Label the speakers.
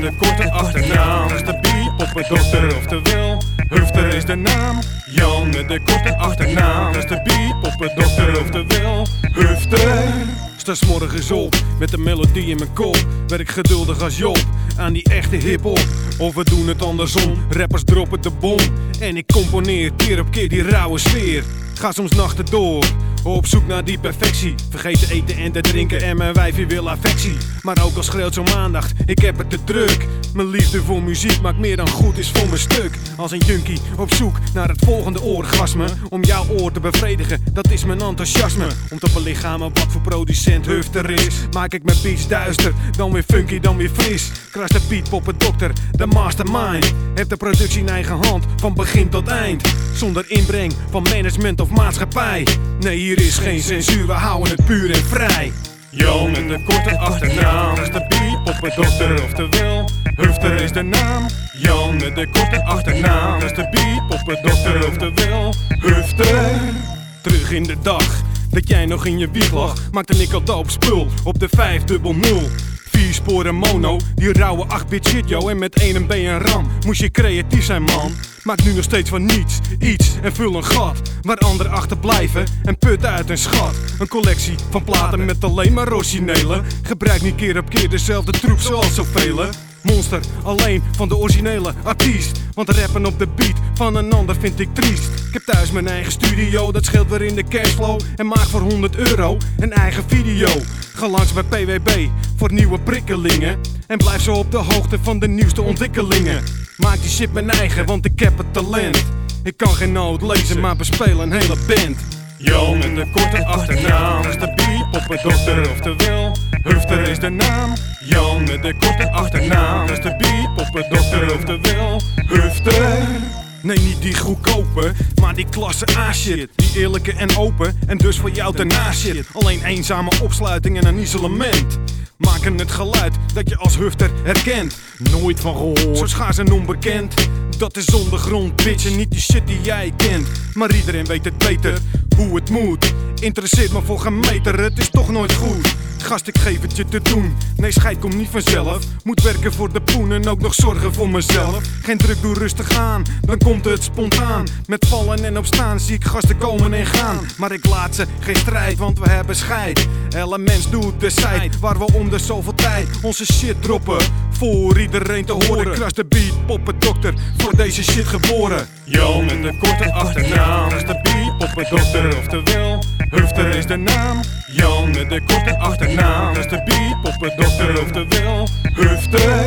Speaker 1: met de korte achternaam. Dat is de beatpoppendokter, oftewel Hufter is de naam. Jan met de korte achternaam. Dat is de beatpoppendokter, oftewel Hufter. Sta 's morgens op met een melodie in mijn kop. Werk geduldig als Job aan die echte hip-hop. Of we doen het andersom, rappers droppen de bom. En ik componeer keer op keer die rauwe sfeer. Ga soms nachten door, op zoek naar die perfectie. Vergeet te eten en te drinken en mijn wijfje wil affectie. Maar ook al schreeuwt zo'n aandacht, ik heb het te druk. Mijn liefde voor muziek maakt meer dan goed is voor mijn stuk. Als een junkie op zoek naar het volgende orgasme. Om jouw oor te bevredigen, dat is mijn enthousiasme. Om te belichamen wat voor producent Hufter is. Maak ik mijn beats duister, dan weer funky, dan weer fris. Kras de beatpoppendokter, de mastermind. Heb de productie in eigen hand, van begin tot eind. Zonder inbreng van management of maatschappij. Nee, hier is geen censuur, we houden het puur en vrij. Jan met de korte achternaam, dat is de beatpoppendokter, oftewel Hufter is de naam. Jan met de korte achternaam, dat is de beatpoppendokter, oftewel Hufter. Terug in de dag, dat jij nog in je wieg lag, maakte ik al dope spul op de 500. 4 sporen mono, die rauwe 8-bit shit yo. En met 1 MB en RAM moest je creatief zijn man. Maak nu nog steeds van niets iets en vul een gat waar anderen achterblijven en put uit een schat. Een collectie van platen met alleen maar originele. Gebruik niet keer op keer dezelfde troep zoals zoveel. Monster alleen van de originele artiest. Want rappen op de beat van een ander vind ik triest. Ik heb thuis mijn eigen studio, dat scheelt weer in de cashflow. En maak voor €100 een eigen video. Ga langs bij PWB voor nieuwe prikkelingen. En blijf zo op de hoogte van de nieuwste ontwikkelingen. Maak die shit mijn eigen, want ik heb het talent. Ik kan geen noot lezen, maar bespeel een hele band. Jan met de korte achternaam, dat is de beatpoppendokter, oftewel Hufter is de naam. Jan met de korte achternaam, dat is de beatpoppendokter, oftewel Hufter. Nee, niet die goedkope, maar die klasse A-shit. Die eerlijke en open, en dus voor jou daarnaast zit. Alleen eenzame opsluiting en een isolement maken het geluid dat je als Hufter herkent. Nooit van gehoord, zo schaars en onbekend. Dat is ondergrond, bitch, en niet die shit die jij kent. Maar iedereen weet het beter, hoe het moet. Interesseert me voor geen meter, het is toch nooit goed. Gast, ik geef het je te doen. Nee, scheid komt niet vanzelf. Moet werken voor de poen en ook nog zorgen voor mezelf. Geen druk, doe rustig aan, dan komt het spontaan. Met vallen en opstaan zie ik gasten komen en gaan. Maar ik laat ze geen strijd, want we hebben scheid. Elle mens doet de site, waar we om de zoveel tijd onze shit droppen. Voor iedereen te horen. Kras de beatpoppendokter, voor deze shit geboren. Jan met de korte achternaam, dat is de beatpoppendokter, oftewel Hufter is de naam. Jan met de korte achternaam, dat is de beatpoppendokter, oftewel Hufter.